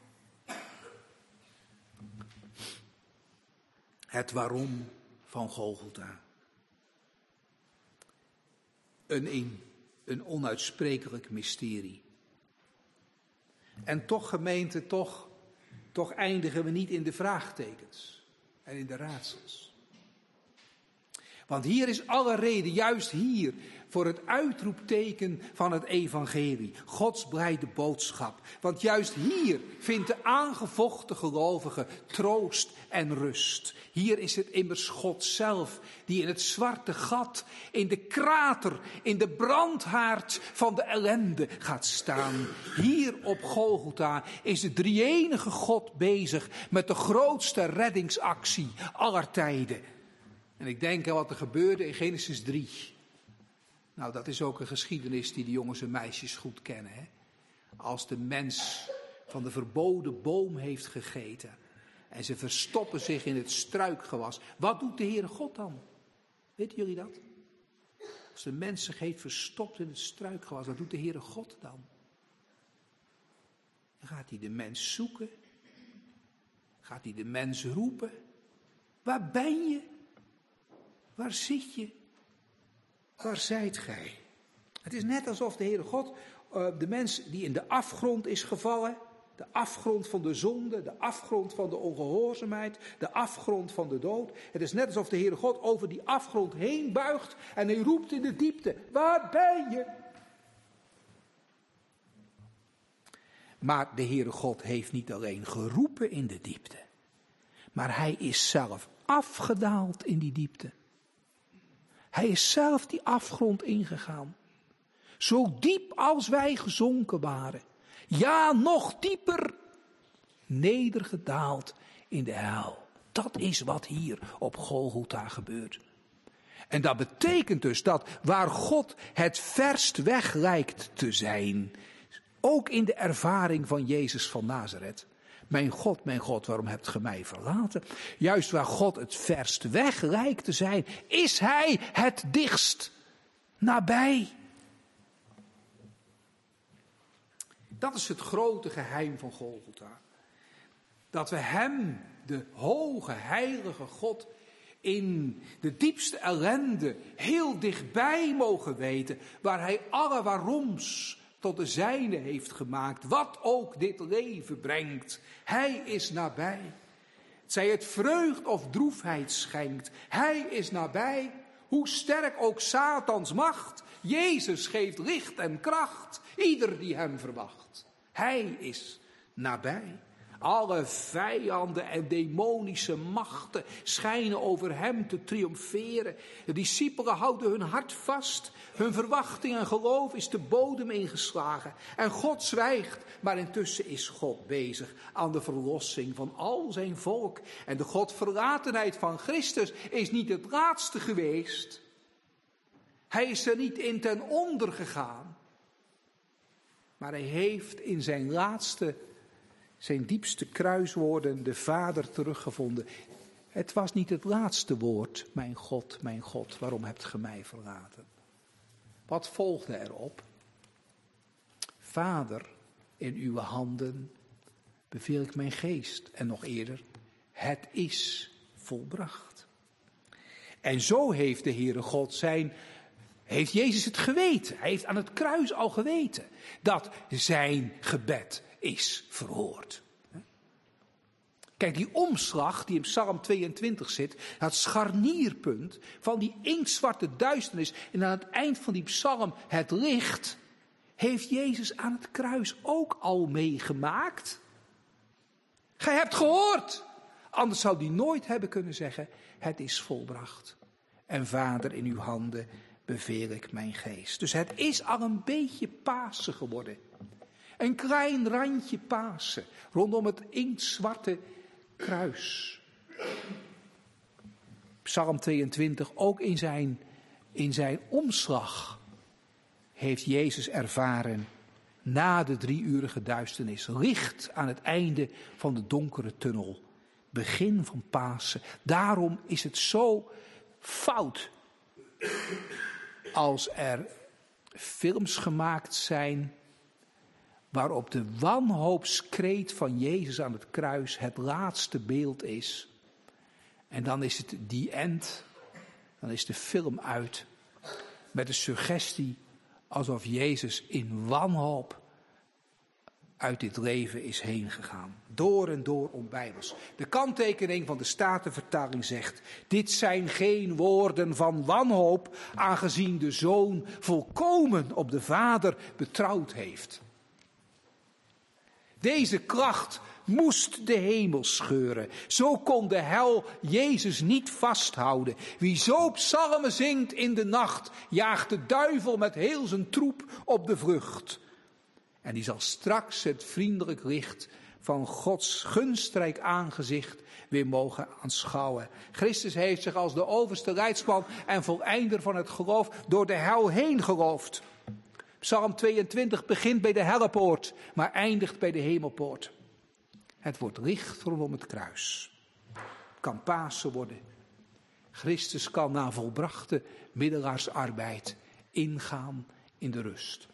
Het waarom van Golgotha. Een onuitsprekelijk mysterie. En toch, gemeente, toch eindigen we niet in de vraagtekens en in de raadsels. Want hier is alle reden, juist hier, voor het uitroepteken van het evangelie. Gods blijde boodschap. Want juist hier vindt de aangevochten gelovige troost en rust. Hier is het immers God zelf die in het zwarte gat, in de krater, in de brandhaard van de ellende gaat staan. Hier op Golgotha is de drie-enige God bezig met de grootste reddingsactie aller tijden. En ik denk aan wat er gebeurde in Genesis 3. Nou, dat is ook een geschiedenis die de jongens en meisjes goed kennen. Hè? Als de mens van de verboden boom heeft gegeten en ze verstoppen zich in het struikgewas. Wat doet de Heere God dan? Weten jullie dat? Als de mens zich heeft verstopt in het struikgewas, wat doet de Heere God dan? Dan gaat hij de mens zoeken. Gaat hij de mens roepen. Waar ben je? Waar zit je? Waar zijt gij? Het is net alsof de Heere God de mens die in de afgrond is gevallen, de afgrond van de zonde, de afgrond van de ongehoorzaamheid, de afgrond van de dood. Het is net alsof de Heere God over die afgrond heen buigt en hij roept in de diepte, waar ben je? Maar de Heere God heeft niet alleen geroepen in de diepte, maar hij is zelf afgedaald in die diepte. Hij is zelf die afgrond ingegaan. Zo diep als wij gezonken waren. Ja, nog dieper. Nedergedaald in de hel. Dat is wat hier op Golgotha gebeurt. En dat betekent dus dat waar God het verst weg lijkt te zijn, ook in de ervaring van Jezus van Nazareth. Mijn God, waarom hebt ge mij verlaten? Juist waar God het verst weg lijkt te zijn, is hij het dichtst nabij. Dat is het grote geheim van Golgotha. Dat we hem, de hoge, heilige God, in de diepste ellende heel dichtbij mogen weten, waar hij alle waaroms tot de zijne heeft gemaakt, wat ook dit leven brengt. Hij is nabij. Zij het vreugd of droefheid schenkt. Hij is nabij. Hoe sterk ook Satans macht. Jezus geeft licht en kracht. Ieder die hem verwacht. Hij is nabij. Alle vijanden en demonische machten schijnen over hem te triomferen. De discipelen houden hun hart vast. Hun verwachting en geloof is de bodem ingeslagen. En God zwijgt, maar intussen is God bezig aan de verlossing van al zijn volk. En de Godverlatenheid van Christus is niet het laatste geweest. Hij is er niet in ten onder gegaan. Maar hij heeft in zijn diepste kruiswoorden de Vader teruggevonden. Het was niet het laatste woord, mijn God, waarom hebt ge mij verlaten? Wat volgde erop? Vader, in uw handen beveel ik mijn geest. En nog eerder, het is volbracht. En zo heeft de Heere God heeft Jezus het geweten. Hij heeft aan het kruis al geweten dat zijn gebed is verhoord. Kijk, die omslag die in Psalm 22 zit, het scharnierpunt van die inktzwarte duisternis en aan het eind van die psalm het licht, heeft Jezus aan het kruis ook al meegemaakt. Gij hebt gehoord. Anders zou hij nooit hebben kunnen zeggen, het is volbracht. En Vader, in uw handen beveel ik mijn geest. Dus het is al een beetje Pasen geworden. Een klein randje Pasen rondom het inktzwarte kruis. Psalm 22, ook in zijn omslag heeft Jezus ervaren na de 3-urige duisternis. Licht aan het einde van de donkere tunnel. Begin van Pasen. Daarom is het zo fout als er films gemaakt zijn waarop de wanhoopskreet van Jezus aan het kruis het laatste beeld is. En dan is het the end. Dan is de film uit. Met de suggestie alsof Jezus in wanhoop uit dit leven is heen gegaan. Door en door onbijbels. De kanttekening van de Statenvertaling zegt: dit zijn geen woorden van wanhoop, aangezien de Zoon volkomen op de Vader betrouwd heeft. Deze kracht moest de hemel scheuren. Zo kon de hel Jezus niet vasthouden. Wie zo psalmen zingt in de nacht, jaagt de duivel met heel zijn troep op de vlucht. En die zal straks het vriendelijk licht van Gods gunstrijk aangezicht weer mogen aanschouwen. Christus heeft zich als de overste leidsman en voleinder van het geloof door de hel heen geloofd. Psalm 22 begint bij de hellepoort, maar eindigt bij de hemelpoort. Het wordt licht rondom het kruis. Het kan Pasen worden. Christus kan na volbrachte middelaarsarbeid ingaan in de rust.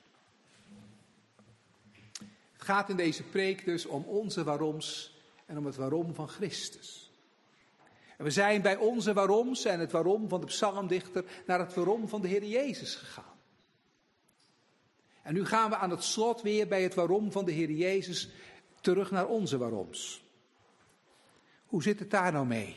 Het gaat in deze preek dus om onze waaroms en om het waarom van Christus. En we zijn bij onze waaroms en het waarom van de psalmdichter naar het waarom van de Heer Jezus gegaan. En nu gaan we aan het slot weer bij het waarom van de Heer Jezus terug naar onze waaroms. Hoe zit het daar nou mee?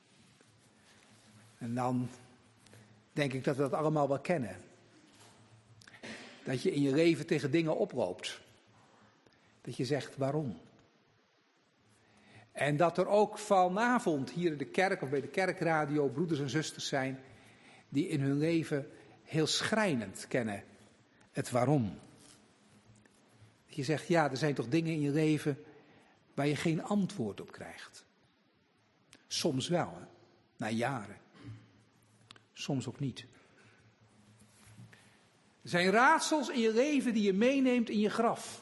En dan denk ik dat we dat allemaal wel kennen. Dat je in je leven tegen dingen oploopt. Dat je zegt waarom. En dat er ook vanavond hier in de kerk of bij de kerkradio broeders en zusters zijn die in hun leven heel schrijnend kennen het waarom. Dat je zegt, ja, er zijn toch dingen in je leven waar je geen antwoord op krijgt. Soms wel, hè? Na jaren. Soms ook niet. Er zijn raadsels in je leven die je meeneemt in je graf.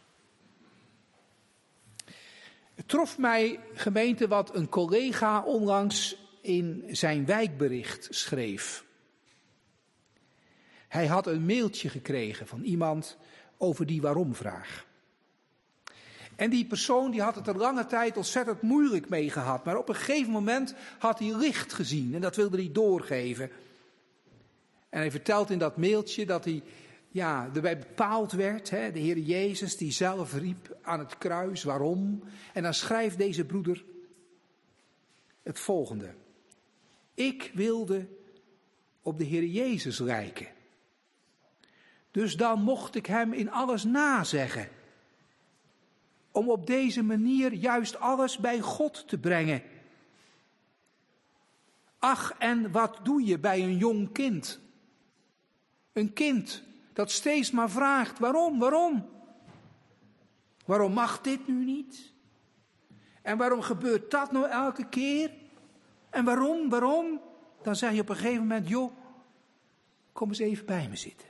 Het trof mij, gemeente, wat een collega onlangs in zijn wijkbericht schreef. Hij had een mailtje gekregen van iemand over die waarom-vraag. En die persoon die had het er lange tijd ontzettend moeilijk mee gehad. Maar op een gegeven moment had hij licht gezien en dat wilde hij doorgeven. En hij vertelt in dat mailtje dat hij erbij bepaald werd. Hè, de Heer Jezus die zelf riep aan het kruis, waarom? En dan schrijft deze broeder het volgende. Ik wilde op de Heer Jezus lijken. Dus dan mocht ik hem in alles nazeggen. Om op deze manier juist alles bij God te brengen. Ach, en wat doe je bij een jong kind? Een kind dat steeds maar vraagt, waarom? Waarom mag dit nu niet? En waarom gebeurt dat nou elke keer? En waarom? Dan zeg je op een gegeven moment, joh, kom eens even bij me zitten.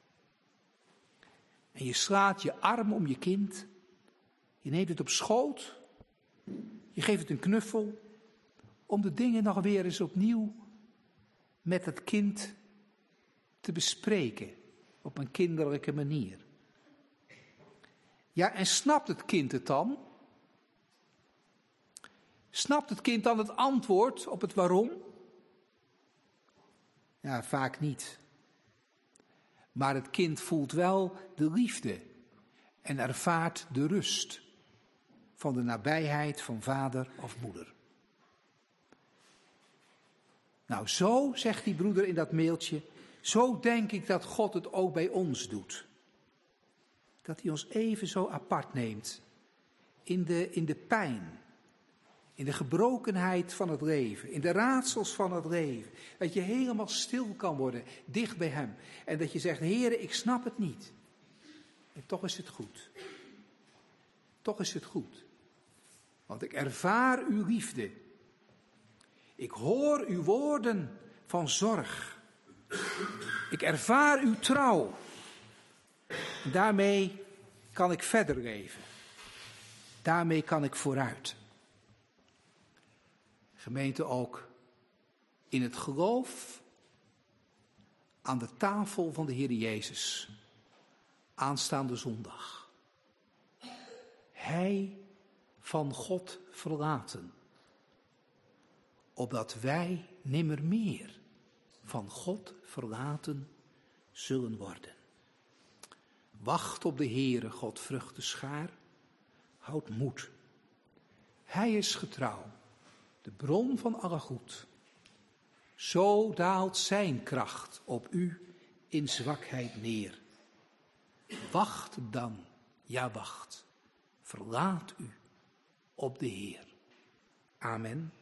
En je slaat je arm om je kind. Je neemt het op schoot. Je geeft het een knuffel. Om de dingen nog weer eens opnieuw met het kind te bespreken. Op een kinderlijke manier. Ja, en snapt het kind het dan? Snapt het kind dan het antwoord op het waarom? Ja, vaak niet. Maar het kind voelt wel de liefde en ervaart de rust van de nabijheid van vader of moeder. Nou, zo, zegt die broeder in dat mailtje, zo denk ik dat God het ook bij ons doet. Dat hij ons even zo apart neemt in de pijn, in de gebrokenheid van het leven, in de raadsels van het leven. Dat je helemaal stil kan worden, dicht bij hem. En dat je zegt, Heere, ik snap het niet. En toch is het goed. Toch is het goed. Want ik ervaar uw liefde. Ik hoor uw woorden van zorg. Ik ervaar uw trouw. En daarmee kan ik verder leven. Daarmee kan ik vooruit. Gemeente ook in het geloof aan de tafel van de Heer Jezus. Aanstaande zondag. Hij van God verlaten. Opdat wij nimmer meer van God verlaten zullen worden. Wacht op de Heere, Godvruchte schaar. Houd moed. Hij is getrouw, de bron van alle goed. Zo daalt zijn kracht op u in zwakheid neer. Wacht dan, ja wacht. Verlaat u op de Heer. Amen.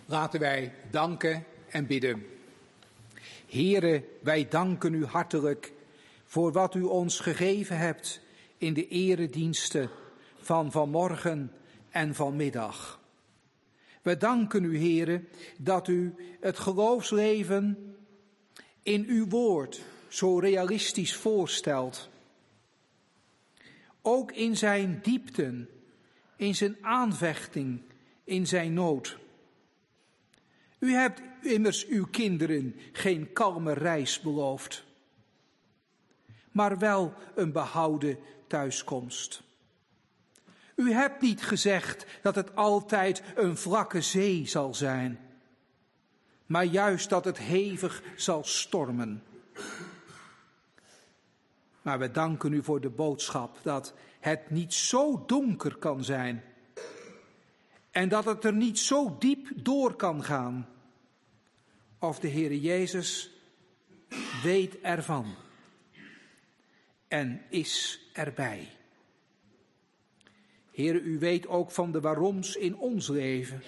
Laten wij danken en bidden. Heere, wij danken u hartelijk voor wat u ons gegeven hebt in de erediensten van vanmorgen en vanmiddag. We danken u, Heere, dat u het geloofsleven in uw woord zo realistisch voorstelt. Ook in zijn diepten, in zijn aanvechting, in zijn nood. U hebt immers uw kinderen geen kalme reis beloofd, maar wel een behouden thuiskomst. U hebt niet gezegd dat het altijd een vlakke zee zal zijn, maar juist dat het hevig zal stormen. Maar we danken u voor de boodschap dat het niet zo donker kan zijn en dat het er niet zo diep door kan gaan. Of de Heere Jezus weet ervan en is erbij. Heere, u weet ook van de waaroms in ons leven.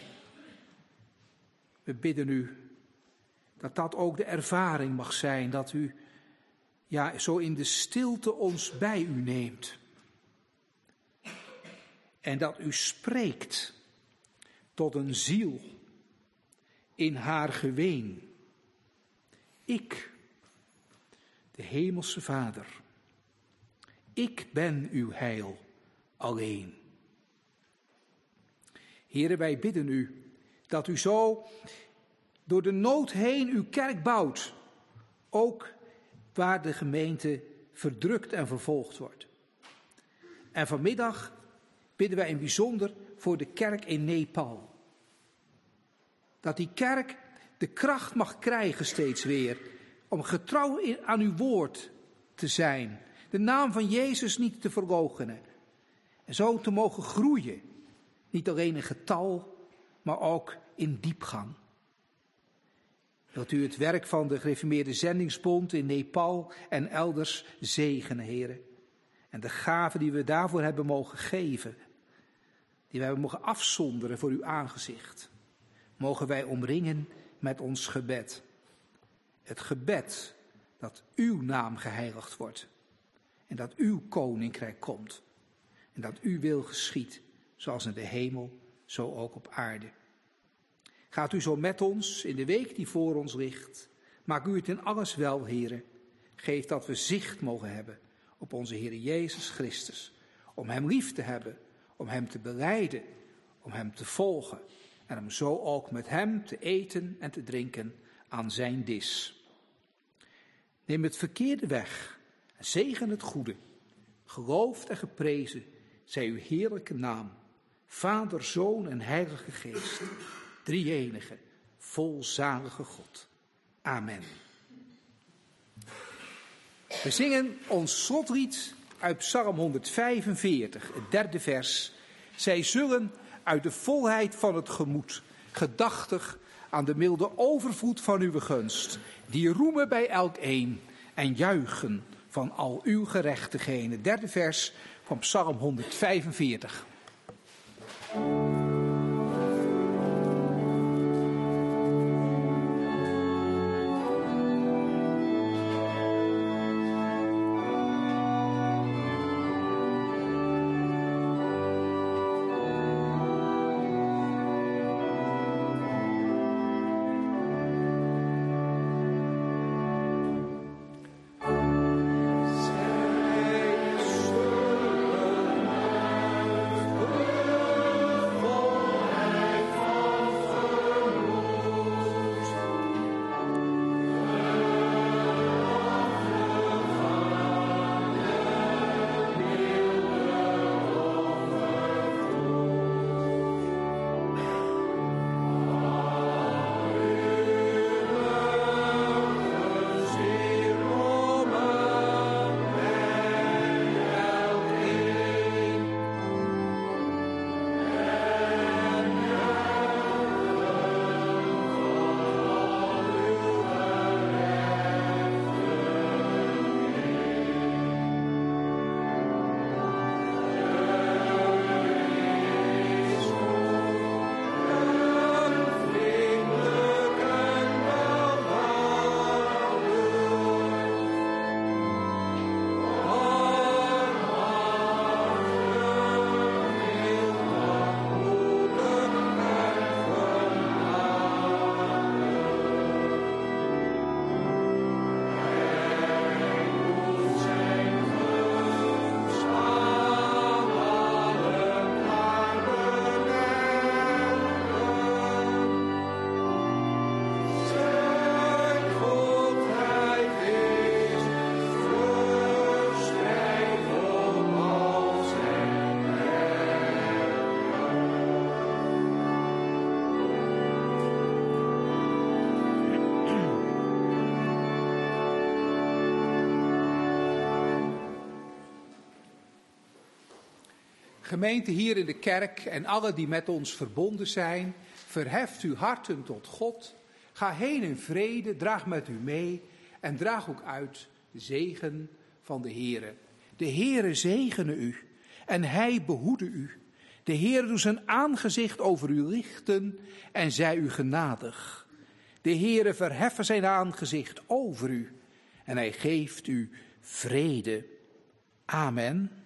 We bidden u dat dat ook de ervaring mag zijn, dat u zo in de stilte ons bij u neemt. En dat u spreekt tot een ziel in haar geween. Ik, de hemelse Vader, ik ben uw heil alleen. Heere, wij bidden u dat u zo door de nood heen uw kerk bouwt, ook waar de gemeente verdrukt en vervolgd wordt. En vanmiddag bidden wij in bijzonder voor de kerk in Nepal. Dat die kerk de kracht mag krijgen steeds weer om getrouw aan uw woord te zijn. De naam van Jezus niet te verloochenen. En zo te mogen groeien. Niet alleen in getal, maar ook in diepgang. Wilt u het werk van de Gereformeerde Zendingsbond in Nepal en elders zegenen, heren. En de gaven die we daarvoor hebben mogen geven, die we hebben mogen afzonderen voor uw aangezicht, mogen wij omringen met ons gebed. Het gebed dat uw naam geheiligd wordt en dat uw koninkrijk komt. En dat uw wil geschiedt, zoals in de hemel, zo ook op aarde. Gaat u zo met ons in de week die voor ons ligt. Maak u het in alles wel, heren. Geef dat we zicht mogen hebben op onze Heer Jezus Christus. Om hem lief te hebben, om hem te belijden, om hem te volgen. En om zo ook met hem te eten en te drinken aan zijn dis. Neem het verkeerde weg en zegen het goede. Geloofd en geprezen zij uw heerlijke naam. Vader, Zoon en Heilige Geest. Drie-enige, volzalige God. Amen. We zingen ons slotlied uit Psalm 145, het derde vers. Zij zullen uit de volheid van het gemoed, gedachtig aan de milde overvloed van uw gunst, die roemen bij elkeen en juichen van al uw gerechtigheden. Het derde vers van Psalm 145. Zij zullen Gemeente hier in de kerk en alle die met ons verbonden zijn, verheft uw harten tot God. Ga heen in vrede, draag met u mee en draag ook uit de zegen van de Heere. De Heere zegene u en hij behoede u. De Heere doet zijn aangezicht over u lichten en zij u genadig. De Heere verheffen zijn aangezicht over u en hij geeft u vrede. Amen.